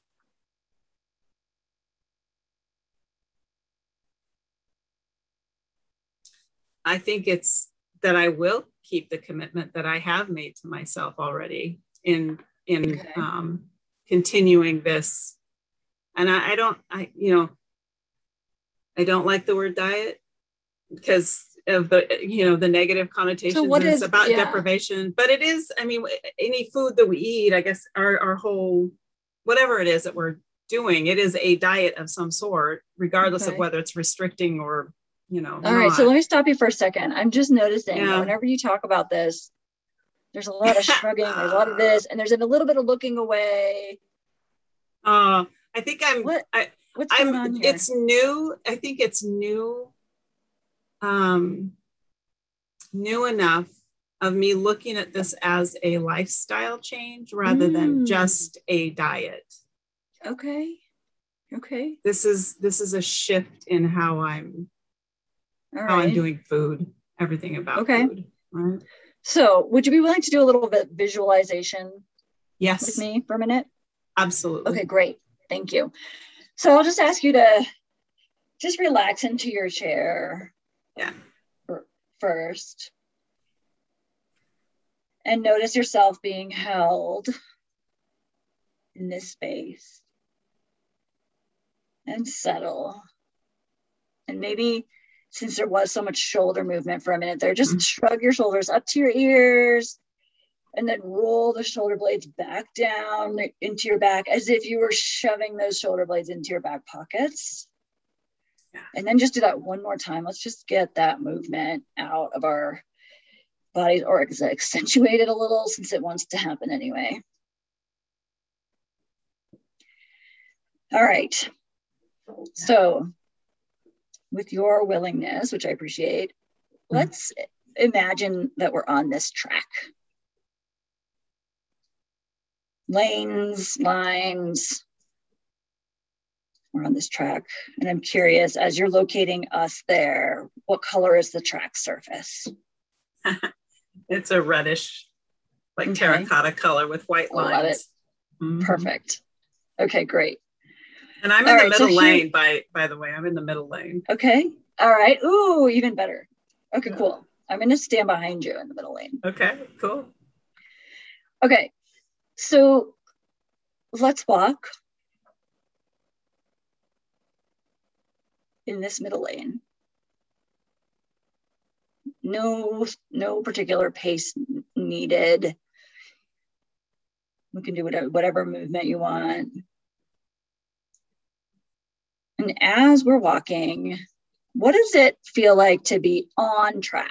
I think it's that I will keep the commitment that I have made to myself already in, in Okay. um, continuing this. And I, I don't, I, you know, I don't like the word diet because of the, you know, the negative connotations. So what and it's is- about yeah. deprivation, but it is, I mean, any food that we eat, I guess our, our whole, whatever it is that we're doing, it is a diet of some sort, regardless Okay. of whether it's restricting or, you know. All right. So let me stop you for a second. I'm just noticing Yeah. that whenever you talk about this, there's a lot of shrugging, there's a lot of this, and there's a little bit of looking away. Uh, I think I'm, What? I, What's I'm, going on here? it's new. I think it's new, um, new enough of me looking at this as a lifestyle change rather Mm. than just a diet. Okay. Okay. This is, this is a shift in how I'm, All how I'm right. doing food, everything about Okay. food. Right? So would you be willing to do a little bit visualization with Yes, me for a minute? absolutely. Okay, great. Thank you. So I'll just ask you to just relax into your chair. Yeah. First. And notice yourself being held in this space. And settle. And maybe since there was so much shoulder movement for a minute there, just mm-hmm. shrug your shoulders up to your ears and then roll the shoulder blades back down into your back as if you were shoving those shoulder blades into your back pockets. Yeah. And then just do that one more time. Let's just get that movement out of our bodies, or accentuate it a little since it wants to happen anyway. All right. So with your willingness, which I appreciate, mm-hmm. let's imagine that we're on this track. Lanes, lines, we're on this track. And I'm curious, as you're locating us there, what color is the track surface? It's a reddish, like okay. terracotta color with white lines. I love it. Mm-hmm. Perfect. Okay, great. And I'm in All the right, middle so lane, here... by, by the way. I'm in the middle lane. Okay. All right. Ooh, even better. Okay, yeah. Cool. I'm going to stand behind you in the middle lane. Okay, cool. Okay. So let's walk in this middle lane. No, no particular pace needed. We can do whatever, whatever movement you want. And as we're walking, what does it feel like to be on track?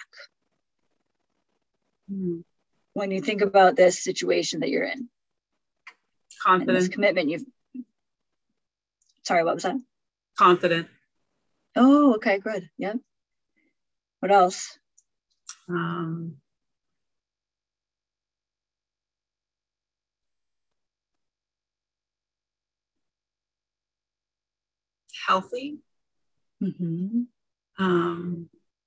Hmm. When you think about this situation that you're in? Confident. And this commitment you've, sorry, what was that? Confident. Oh, okay, good. Yeah. What else? Um, healthy. Mm-hmm. Um,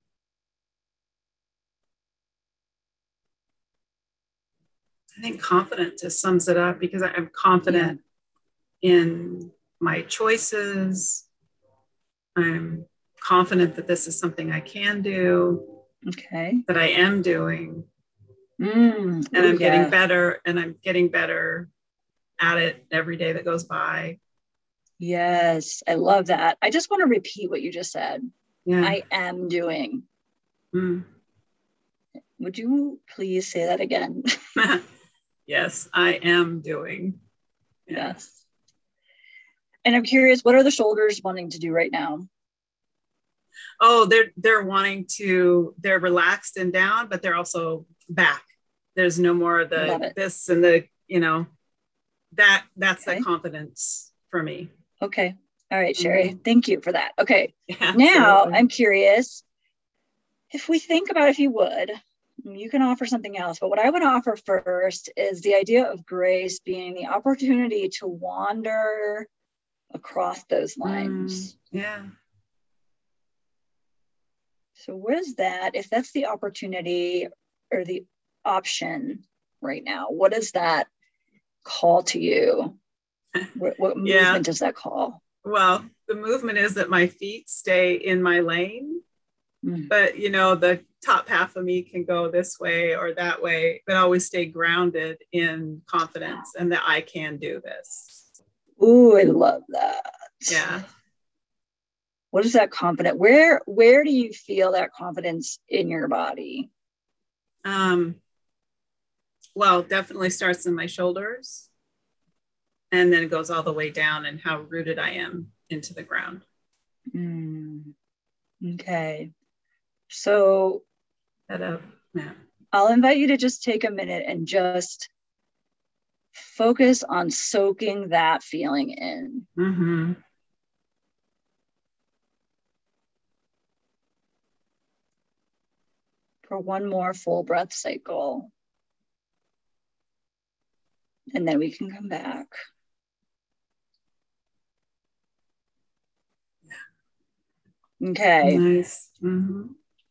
I think confident just sums it up, because I'm confident yeah. in my choices. I'm confident that this is something I can do. Okay. That I am doing. Mm, and ooh, I'm getting yeah. better, and I'm getting better at it every day that goes by. Yes, I love that. I just want to repeat what you just said. Yeah. I am doing. Mm. Would you please say that again? Yes, I am doing. Yeah. Yes. And I'm curious, what are the shoulders wanting to do right now? Oh, they're they're wanting to, they're relaxed and down, but they're also back. There's no more of the this and the, you know, that that's okay. The confidence for me. Okay. All right, Sherry. Mm-hmm. Thank you for that. Okay. Yeah, now absolutely. I'm curious, if we think about, if you would, you can offer something else, but what I would offer first is the idea of grace being the opportunity to wander across those lines. Mm, yeah. So what is that? If that's the opportunity or the option right now, what does that call to you? What, what movement yeah. does that call? Well, the movement is that my feet stay in my lane, mm. but you know, the top half of me can go this way or that way, but always stay grounded in confidence and that I can do this. Ooh, I love that. Yeah. What is that confident? Where, where do you feel that confidence in your body? Um, well, definitely starts in my shoulders and then it goes all the way down and how rooted I am into the ground. Mm. Okay. So uh, yeah. I'll invite you to just take a minute and just focus on soaking that feeling in. Mm-hmm. For one more full breath cycle. And then we can come back. Okay. Nice. Mm-hmm.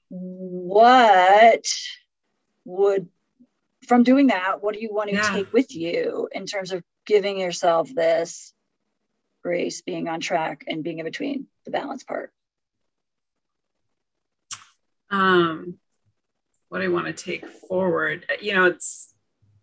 What would, from doing that, what do you want to yeah. take with you in terms of giving yourself this grace, being on track and being in between, the balance part? Um, what I want to take forward, you know, it's,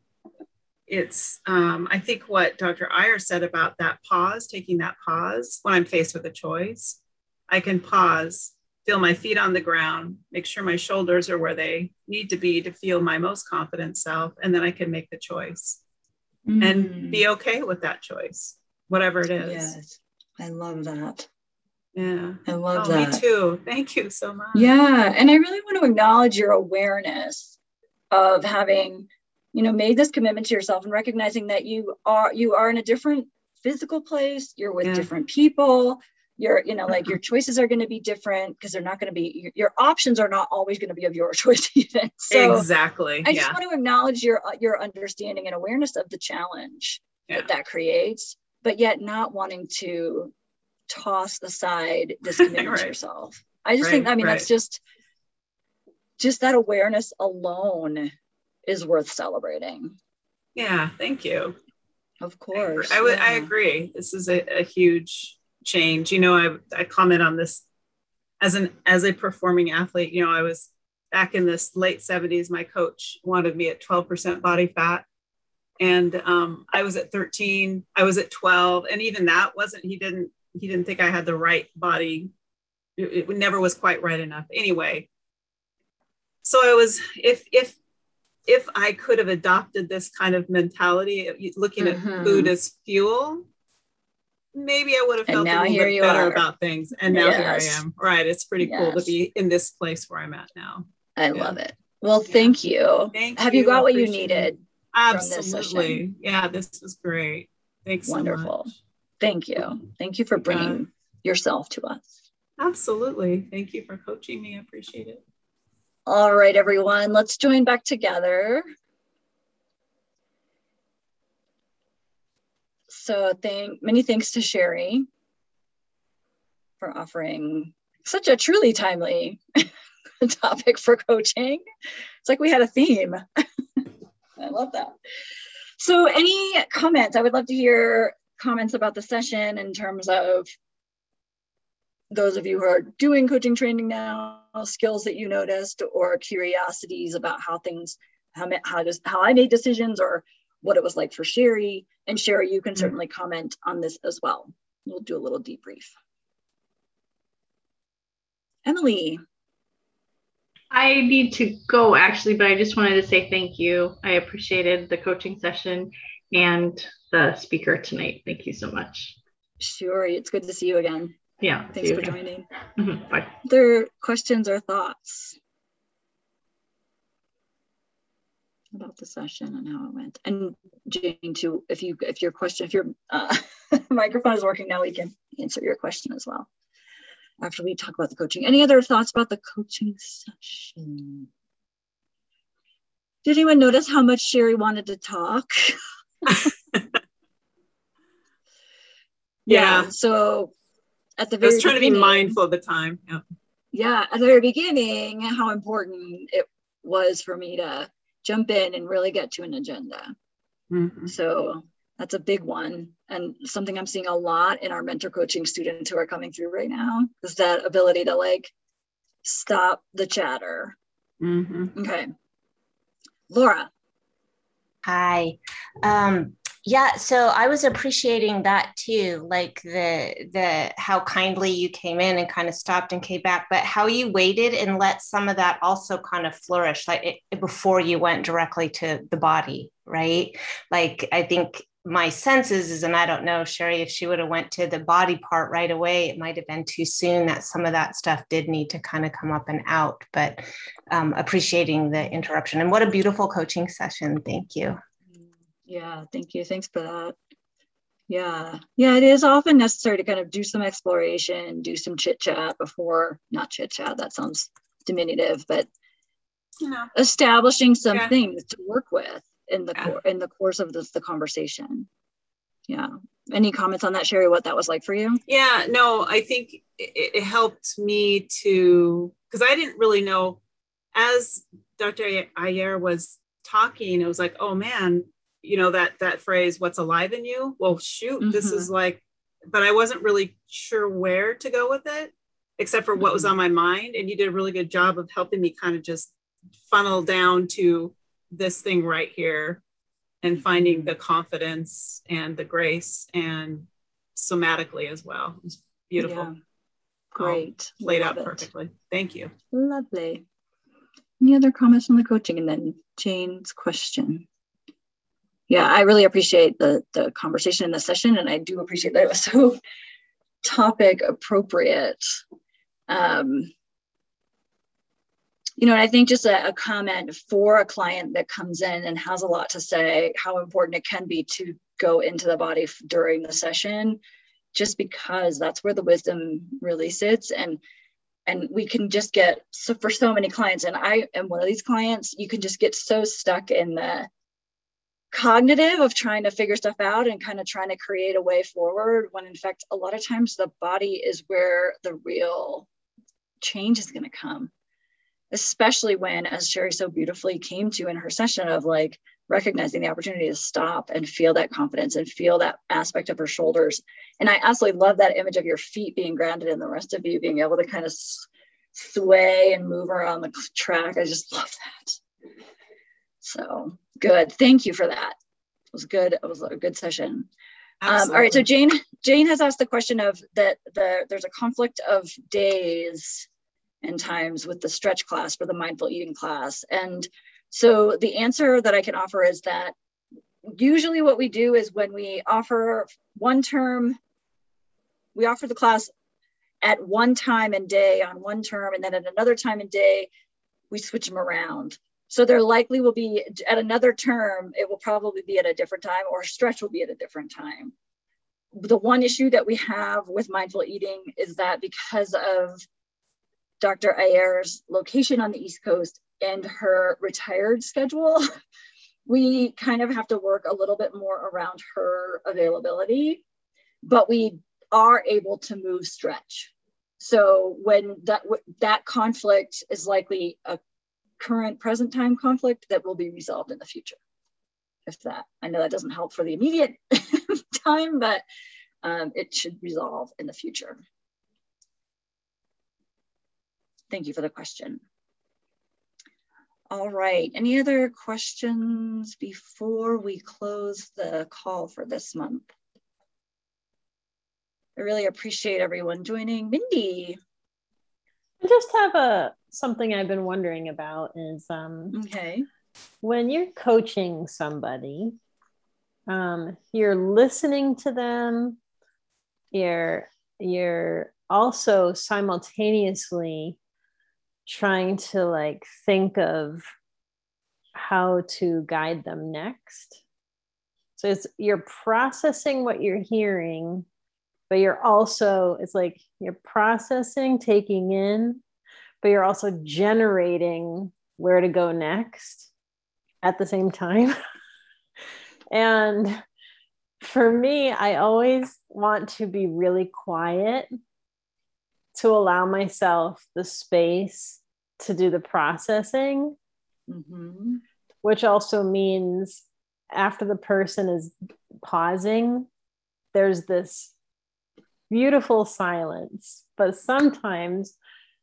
it's, um, I think what Doctor Iyer said about that pause, taking that pause when I'm faced with a choice, I can pause, feel my feet on the ground, make sure my shoulders are where they need to be to feel my most confident self. And then I can make the choice mm. and be okay with that choice, whatever it is. Yes, I love that. Yeah, I love oh, that. Me too. Thank you so much. Yeah, and I really want to acknowledge your awareness of having, you know, made this commitment to yourself and recognizing that you are you are in a different physical place. You're with yeah. different people. You're, you know, like your choices are going to be different because they're not going to be your, your options are not always going to be of your choice even. So exactly. I just yeah. want to acknowledge your your understanding and awareness of the challenge yeah. that that creates, but yet not wanting to toss aside this commitment right. to yourself. I just right, think, I mean, right. that's just, just that awareness alone is worth celebrating. Yeah. Thank you. Of course. I, I would, yeah. I agree. This is a, a huge change. You know, I, I comment on this as an, as a performing athlete. You know, I was back in this late seventies, my coach wanted me at twelve percent body fat. And um, I was at thirteen, I was at twelve. And even that wasn't, he didn't, he didn't think I had the right body. It, it never was quite right enough. Anyway, so I was, if, if, if I could have adopted this kind of mentality, looking mm-hmm. at food as fuel, maybe I would have felt a little bit better are. about things. And now yes. here I am. Right. It's pretty yes. cool to be in this place where I'm at now. I yeah. love it. Well, thank yeah. you. Thank have you. you got what you needed? Absolutely. From this yeah, this was great. Thanks Wonderful. so much. Thank you. Thank you for bringing yeah. yourself to us. Absolutely. Thank you for coaching me. I appreciate it. All right, everyone, let's join back together. So thank, many thanks to Sherry for offering such a truly timely topic for coaching. It's like we had a theme. I love that. So any comments? I would love to hear comments about the session in terms of those of you who are doing coaching training now, skills that you noticed, or curiosities about how things, how, how, does, how I made decisions, or what it was like for Sherry. And Sherry, you can mm-hmm. certainly comment on this as well. We'll do a little debrief. Emily. I need to go actually, but I just wanted to say thank you. I appreciated the coaching session and the speaker tonight. Thank you so much. Sure. It's good to see you again. Yeah. Thanks for joining. Mm-hmm. Bye. Other questions or thoughts about the session and how it went? And Jane, too, if you if your question, if your uh, microphone is working now, we can answer your question as well after we talk about the coaching. Any other thoughts about the coaching session? Did anyone notice how much Sherry wanted to talk? yeah. yeah. So at the I very was trying beginning, to be mindful of the time. Yeah. yeah, at the very beginning, how important it was for me to jump in and really get to an agenda. Mm-hmm. So that's a big one, and something I'm seeing a lot in our mentor coaching students who are coming through right now is that ability to like stop the chatter. Mm-hmm. Okay. Laura. Hi. Um, yeah, so I was appreciating that too, like the the how kindly you came in and kind of stopped and came back, but how you waited and let some of that also kind of flourish, like it, before you went directly to the body, right? Like I think my sense is, is, and I don't know, Sherry, if she would have went to the body part right away, it might have been too soon. That some of that stuff did need to kind of come up and out, but um, appreciating the interruption. And what a beautiful coaching session. Thank you. Yeah, thank you. Thanks for that. Yeah, yeah, it is often necessary to kind of do some exploration, do some chit chat before, not chit chat, that sounds diminutive, but you know, establishing some yeah. things to work with in the yeah. cor- in the course of this, the conversation. Yeah. Any comments on that, Sherry, what that was like for you? Yeah, no, I think it, it helped me to, because I didn't really know, as Doctor Ayer was talking, it was like, oh man, you know, that that phrase, what's alive in you? Well, shoot, mm-hmm. This is like, but I wasn't really sure where to go with it, except for what mm-hmm. was on my mind. And you did a really good job of helping me kind of just funnel down to this thing right here and finding the confidence and the grace and somatically as well. It was beautiful. Yeah. Great. Um, played Love out it. Perfectly. Thank you. Lovely. Any other comments on the coaching? And then Jane's question. Yeah, I really appreciate the, the conversation in the session, and I do appreciate that it was so topic appropriate. Um, you know, and I think just a, a comment for a client that comes in and has a lot to say, how important it can be to go into the body f- during the session, just because that's where the wisdom really sits. And and we can just get, so for so many clients, and I am one of these clients, you can just get so stuck in the cognitive of trying to figure stuff out and kind of trying to create a way forward, when in fact a lot of times the body is where the real change is going to come, especially when, as Sherry so beautifully came to in her session, of like recognizing the opportunity to stop and feel that confidence and feel that aspect of her shoulders. And I absolutely love that image of your feet being grounded and the rest of you being able to kind of sway and move around the track. I just love that. So good. Thank you for that. It was good. It was a good session. Um, all right. So Jane, Jane has asked the question of that the there's a conflict of days and times with the stretch class for the mindful eating class. And so the answer that I can offer is that usually what we do is when we offer one term, we offer the class at one time and day on one term, and then at another time and day, we switch them around. So there likely will be at another term, it will probably be at a different time, or stretch will be at a different time. The one issue that we have with mindful eating is that because of Doctor Ayer's location on the East Coast and her retired schedule, we kind of have to work a little bit more around her availability, but we are able to move stretch. So when that, that conflict is likely a current present time conflict that will be resolved in the future. If that, I know that doesn't help for the immediate time, but um, it should resolve in the future. Thank you for the question. All right, any other questions before we close the call for this month? I really appreciate everyone joining. Mindy. I just have a something I've been wondering about is um, okay. when you're coaching somebody, um, you're listening to them, you're you're also simultaneously trying to like think of how to guide them next. So it's you're processing what you're hearing, but you're also, it's like you're processing, taking in, but you're also generating where to go next at the same time. And for me, I always want to be really quiet to allow myself the space to do the processing, Mm-hmm. which also means after the person is pausing, there's this beautiful silence. But sometimes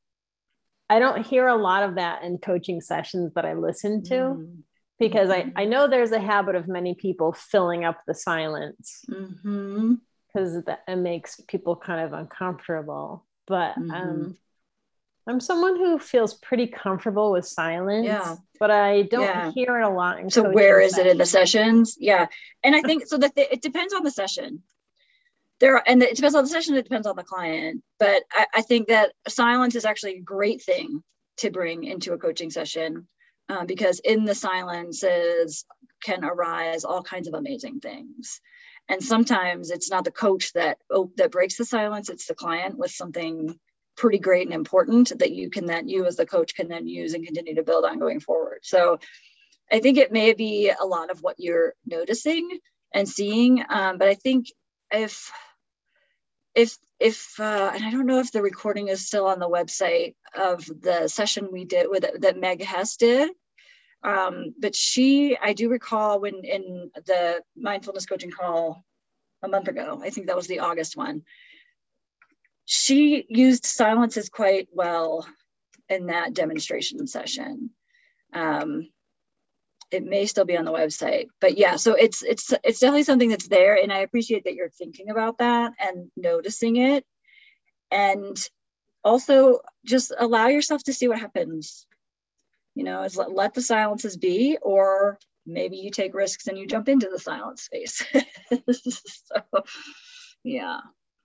I don't hear a lot of that in coaching sessions that I listen to, mm-hmm. because mm-hmm. I, I know there's a habit of many people filling up the silence because mm-hmm. that it makes people kind of uncomfortable. But mm-hmm. um, I'm someone who feels pretty comfortable with silence, yeah. but I don't yeah. hear it a lot in so coaching where is sessions. It in the sessions? Yeah. And I think so that th- it depends on the session. There are, and it depends on the session, it depends on the client. But I, I think that silence is actually a great thing to bring into a coaching session, uh, because in the silences can arise all kinds of amazing things. And sometimes it's not the coach that oh, that breaks the silence, it's the client with something pretty great and important that you can then, you as the coach can then use and continue to build on going forward. So I think it may be a lot of what you're noticing and seeing, um, but I think if, if, if, uh, and I don't know if the recording is still on the website of the session we did with that Meg Hess did, um, but she, I do recall when in the mindfulness coaching call a month ago, I think that was the August one, she used silences quite well in that demonstration session. Um, it may still be on the website, but yeah, so it's it's it's definitely something that's there, and I appreciate that you're thinking about that and noticing it, and also just allow yourself to see what happens. You know, is let, let the silences be, or maybe you take risks and you jump into the silence space. So, yeah.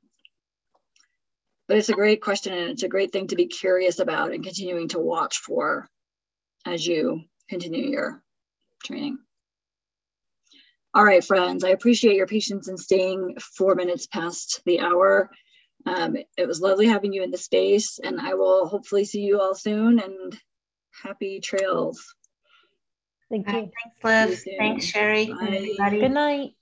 But it's a great question, and it's a great thing to be curious about and continuing to watch for as you continue your training. All right, friends, I appreciate your patience in staying four minutes past the hour. Um, it was lovely having you in the space, and I will hopefully see you all soon, and happy trails. Thank you. Right, thanks, Liv. Thanks, Sherry. Bye. Good night.